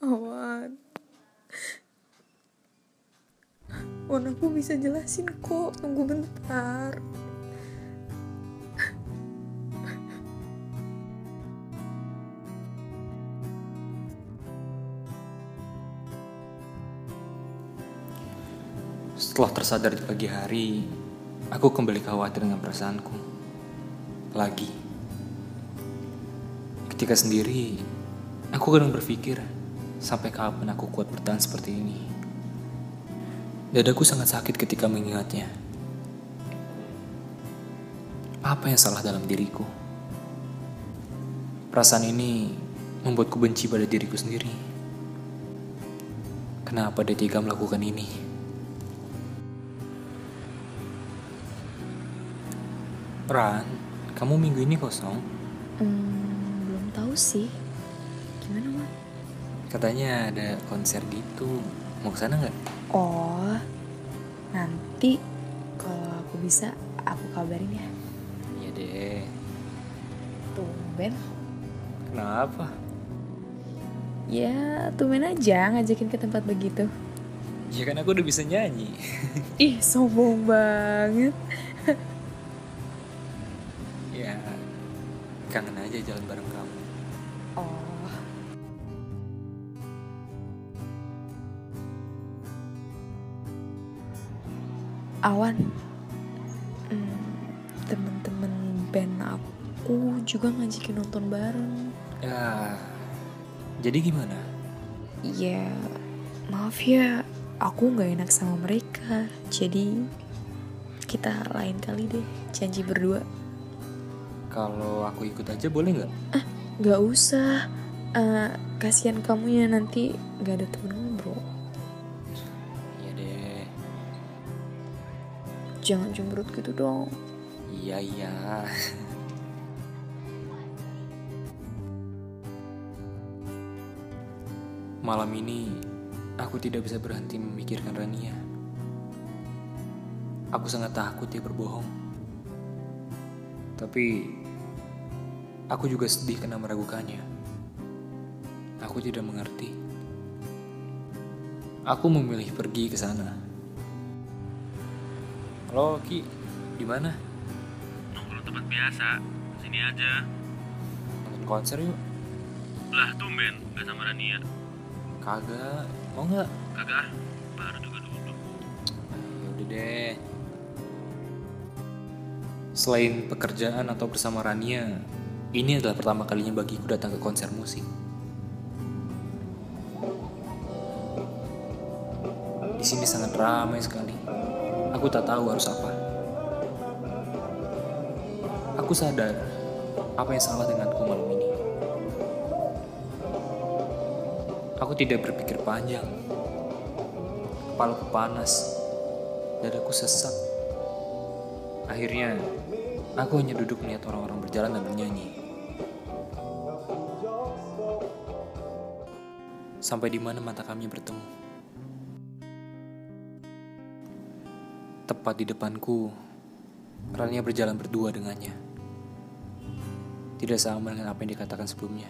Awan, aku bisa jelasin kok, tunggu bentar. Setelah tersadar di pagi hari, aku kembali khawatir dengan perasaanku. Lagi. Ketika sendiri, aku kadang berpikir, sampai kapan aku kuat bertahan seperti ini. Dadaku sangat sakit ketika mengingatnya. Apa yang salah dalam diriku? Perasaan ini membuatku benci pada diriku sendiri. Kenapa dia tega melakukan ini? Ran, kamu minggu ini kosong? Belum tahu sih. Gimana, Wan? Katanya ada konser gitu. Mau kesana nggak? Oh, nanti kalau aku bisa, aku kabarin ya. Iya deh. Tumben. Kenapa? Ya, tumben aja ngajakin ke tempat begitu. Ya kan aku udah bisa nyanyi. Ih, sombong banget. Ya, kangen aja jalan bareng kamu. Oh, Awan, temen-temen band aku juga ngajakin nonton bareng. Ya, jadi gimana? Ya, maaf ya, aku gak enak sama mereka. Jadi, kita lain kali deh, janji berdua. Kalau aku ikut aja boleh nggak? Gak usah, kasihan kamu ya nanti gak ada temen ngobrol. Iya deh. Jangan cemberut gitu dong. Iya. Malam ini, aku tidak bisa berhenti memikirkan Rania. Aku sangat takut dia berbohong. Tapi, aku juga sedih karena meragukannya. Aku tidak mengerti. Aku memilih pergi ke sana. Halo, Ki. Di mana? Nongkrong tempat biasa, sini aja. Nonton konser yuk. Lah tumben, gak sama Rania. Kagak. Mau nggak? Kagak, baru juga duduk. Ya udah deh. Selain pekerjaan atau bersama Rania, ini adalah pertama kalinya bagiku datang ke konser musik. Di sini sangat ramai sekali. Aku tak tahu harus apa. Aku sadar apa yang salah denganku malam ini. Aku tidak berpikir panjang. Kepalaku panas. Dadaku sesak. Akhirnya, aku hanya duduk melihat orang-orang berjalan dan bernyanyi. Sampai di mana mata kami bertemu. Tepat di depanku, Rania berjalan berdua dengannya. Tidak sama dengan apa yang dikatakan sebelumnya.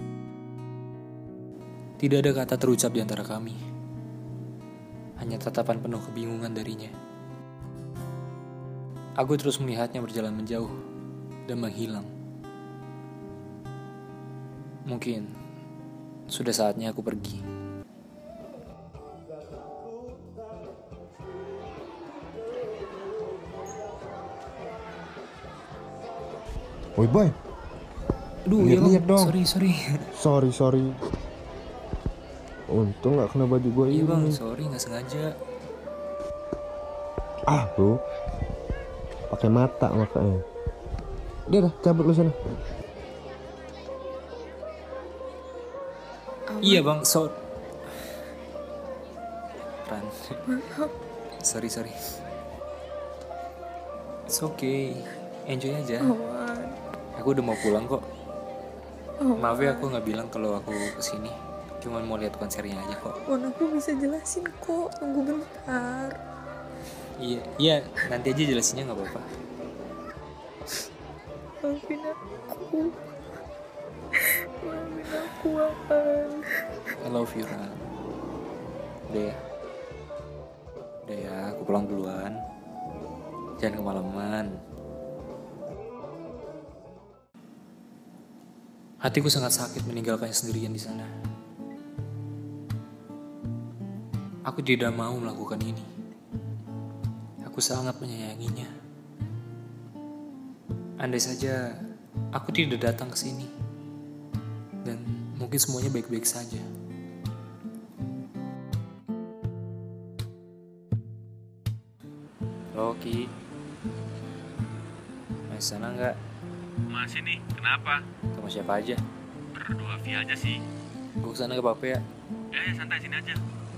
Tidak ada kata terucap di antara kami. Hanya tatapan penuh kebingungan darinya. Aku terus melihatnya berjalan menjauh dan menghilang. Mungkin sudah saatnya aku pergi. Woi boy, Aduh, lihat dong. Sorry. Untung nggak kena baju gue Iya ini. bang, sorry nggak sengaja. Bro, pakai mata makanya. Dia dah cabut lu sana. Iya bang, Ran. sorry. It's okay, enjoy aja. Awan, Aku udah mau pulang kok. Maaf ya aku nggak bilang kalau aku kesini. Cuma mau lihat konsernya aja kok. aku bisa jelasin kok, tunggu bentar. Iya, nanti aja jelasinnya nggak apa-apa. Maafin aku. Wan. I love you, Ran. Udah ya? Udah ya, aku pulang duluan. Jangan kemalaman. Hatiku sangat sakit meninggalkannya sendirian di sana. Aku tidak mau melakukan ini. Aku sangat menyayanginya. Andai saja aku tidak datang ke sini, dan mungkin semuanya baik-baik saja. Loki, masih sana nggak? Masih nih, kenapa? Sama siapa aja? Berdua via aja sih. Gue kesana ke apa ya? Santai sini aja.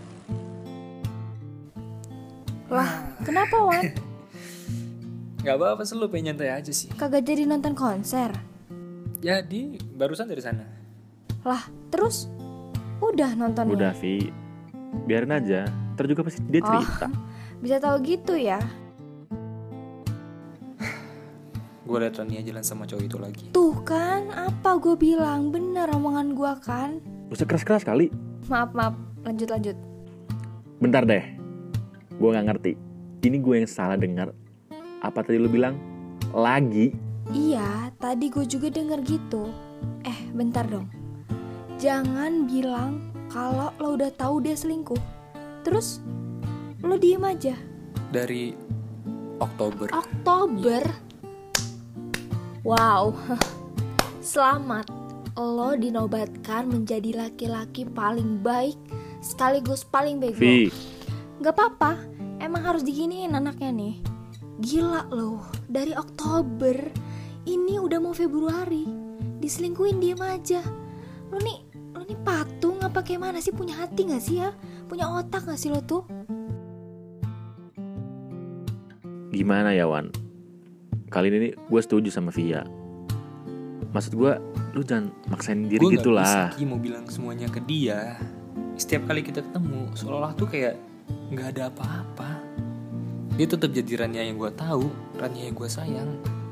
Lah, kenapa Wan? Gak apa-apa sih, lu pengen nyantai aja sih. Kagak jadi nonton konser? Jadi barusan dari sana. Lah, terus? Udah nontonnya? Udah Vi, biarin aja. Ntar juga pasti dia cerita. Bisa tahu gitu ya? Gue liat Rania jalan sama cowok itu lagi. Tuh kan, apa gue bilang? Bener omongan gue kan? Gak usah keras-keras kali. Maaf, lanjut. Bentar deh, gue gak ngerti. Ini gue yang salah dengar. Apa tadi lu bilang? Lagi? Iya, tadi gue juga denger gitu. Bentar dong. Jangan bilang kalau lo udah tahu dia selingkuh. Terus lo diem aja. Dari Oktober. Wow. Selamat. Lo dinobatkan menjadi laki-laki paling baik sekaligus paling bego. Vi, Gak apa-apa. Emang harus diginiin anaknya nih. Gila lo. Dari Oktober ini udah mau Februari. Diselingkuhin diem aja. Lo nih patung apa kayak mana sih? Punya hati gak sih ya? Punya otak gak sih lo tuh? gimana ya Wan? Kali ini gue setuju sama Via. Maksud gue, lu jangan maksain diri gitu lah. Gue gak bisa mau bilang semuanya ke dia. Setiap kali kita ketemu, seolah-olah tuh kayak gak ada apa-apa. Dia tetap jadi Rania yang gue tahu, Rania yang gue sayang.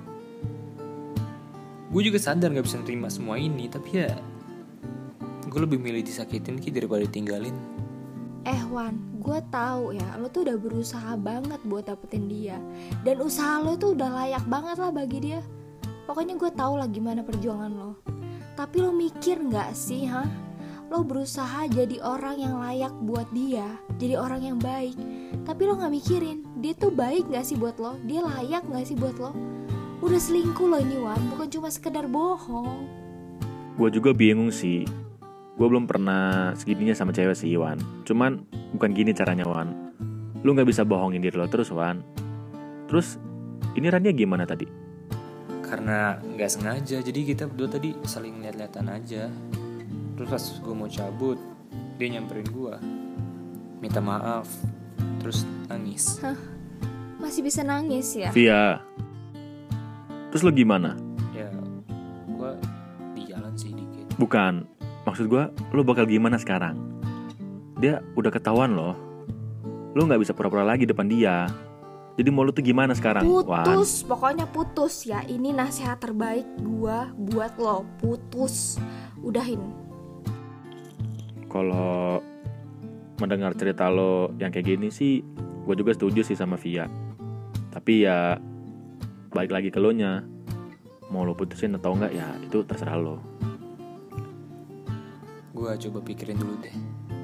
Gue juga sadar gak bisa nerima semua ini, tapi ya gue lebih milih disakitin daripada ditinggalin. Wan, gue tahu ya, lo tuh udah berusaha banget buat dapetin dia. Dan usaha lo tuh udah layak banget lah bagi dia. Pokoknya gue tahu lah gimana perjuangan lo. Tapi lo mikir gak sih, Lo berusaha jadi orang yang layak buat dia, jadi orang yang baik. Tapi lo gak mikirin, dia tuh baik gak sih buat lo? Dia layak gak sih buat lo? Udah selingkuh lo ini Wan, bukan cuma sekedar bohong. Gue juga bingung sih. Gue belum pernah segininya sama cewek sih Wan. Cuman bukan gini caranya Wan. Lu gak bisa bohongin diri lo terus Wan. Terus ini Rania gimana tadi? Karena gak sengaja, jadi kita berdua tadi saling lihat-lihatan aja. Terus pas gue mau cabut, dia nyamperin gue, minta maaf, terus nangis. Masih bisa nangis ya? Via, terus lo gimana? Ya, gue di jalan sih dikit. Bukan, maksud gue lo bakal gimana sekarang? Dia udah ketahuan loh. Lo gak bisa pura-pura lagi depan dia. Jadi mau lo tuh gimana sekarang? Putus, pokoknya putus ya. Ini nasihat terbaik gue buat lo. Putus, udahin. Kalau mendengar cerita lo yang kayak gini sih, gue juga setuju sih sama Via. Tapi ya balik lagi ke lo nya. Mau lo putusin atau enggak ya itu terserah lo. Gue coba pikirin dulu deh.